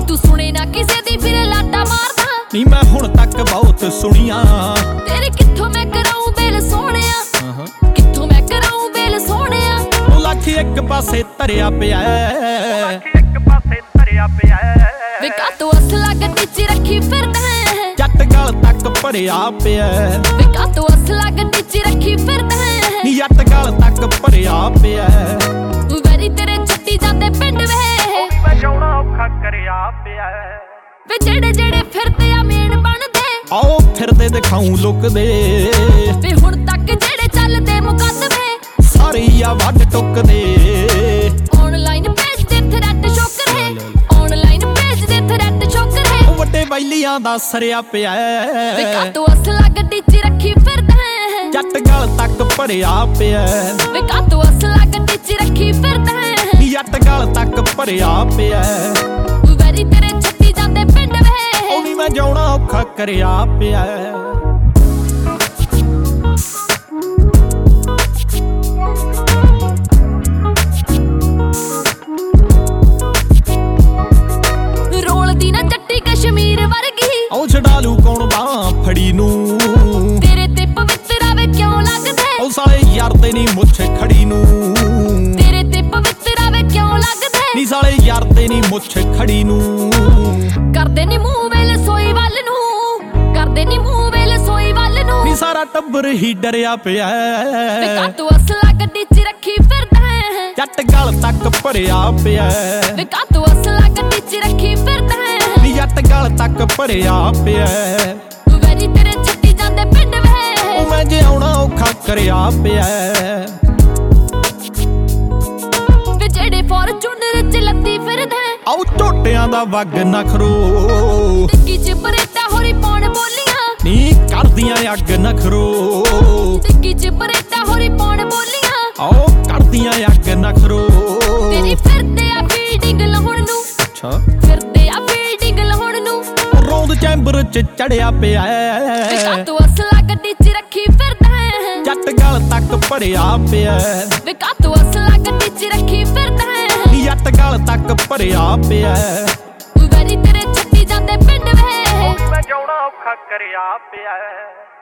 तू सुने ना किसे दी फिर लाटा मारदा नी मैं हुण तक बहुत सुनिया तेरे कित्थों मैं कराऊं बेल सोहणिया कित्थों मैं कराऊं बेल सोहणिया ओ लख एक पासे धरिया पिया वे कातों असला गड्डी च रखी फिरदा है जट गल तक भरिया पिया वे कातों असला गड्डी च रखी फिरदा है नी जट गल तक भरिया पिया वैरी तेरे छट्टी जांदे पिंड वे मैं जाउणा औखा करिया पिया वे जेड़े जेड़े फिरदे आ मेन बनदे आओ फिरदे दिखाऊं लुकदे वे हुण तक जेड़े चलदे मुकदमे सारे आ वड टुकदे ऑनलाइन पेज ते थ्रेड शोकर है ऑनलाइन पेज ते थ्रेड शोकर है ओ वड्डे बैलियां दा सरिया पिया वे कातों असला गड्डी च रखी फिरदा है जट गल तक भरिया पिया वे कातों असला गड्डी च रखी फिरदा है नी जट गल तक भरिया पिया वैरी तेरे छट्टी जांदे पिंड वे ओ नी मैं जाउणा औखा करिया पिया रोलदी ना जट्टी कश्मीर वर्गी ओ छडालू कौन बां फड़ी नू तेरे ते पवित्र आवे क्यों लगदे ओ साले यार ते नी मुੱਛ खड़ी नू तेरे ते पवित्र आवे क्यों लगदे नी साले यार ते नी मुੱਛ खड़ी नू करदे नी मूंह वेल सोई वल नू करदे नी मूंह वेल सोई वल नू नी सारा टब्बर ही डरिया पिया वे कातों असला गड्डी च रखी फिरदा है जट गल तक भरिया पिया वे कातों असला गड्डी च रखी फिरदा है नी जट गल तक भरिया पिया वैरी तेरे छट्टी जांदे पिंड वे ओ मैं जे आउणा औखा करिया पिया वे जेड़े फॉर्चूनर च लत्ती फिरदा है आओ ਝੋਟਿਆਂ ਦਾ ਵਗ ਨਖਰੋ ਟਿੱਕੀ ਚ ਬਰੇਟਾ ਹੋਰੀ ਪੌਣ ਬੋਲੀਆਂ ਨੀ ਕਰਦੀਆਂ ਅੱਗ ਨਖਰੋ ਟਿੱਕੀ ਚ ਬਰੇਟਾ ਹੋਰੀ ਪੌਣ ਬੋਲੀਆਂ ਆਓ ਕਰਦੀਆਂ ਅੱਗ ਨਖਰੋ ਤੇਰੀ ਫਿਰਦੇ ਆ ਫੀਡਿੰਗ ਲਾਉਣ ਨੂੰ ਅੱਛਾ ਫਿਰਦੇ ਆ ਫੀਡਿੰਗ ਲਾਉਣ ਨੂੰ ਰੌਂਦ ਚੈਂਬਰ ਚ ਚੜਿਆ ਪਿਆ ਵੇ ਕਾਤੋਂ ਅਸਲਾ ਗੱਡੀ ਚ ਰੱਖੀ ਫਿਰਦਾ ਹੈ ਜੱਟ ਗਲ ਤੱਕ ਭਰਿਆ ਪਿਆ ਵੇ ਕਾਤੋਂ ਅਸਲਾ ਗੱਡੀ ਚ ਰੱਖੀ ਫਿਰਦਾ ਹੈ ਨੀ ਜੱਟ ਗਲ ਤੱਕ ਭਰਿਆ ਪਿਆ ਵੈਰੀ ਤੇਰੇ ਛੱਡੀ ਜਾਂਦੇ ਪਿੰਡ ਵੇ ਮੈਂ ਜਾਉਣਾ ਔਖਾ ਕਰਿਆ ਪਿਆ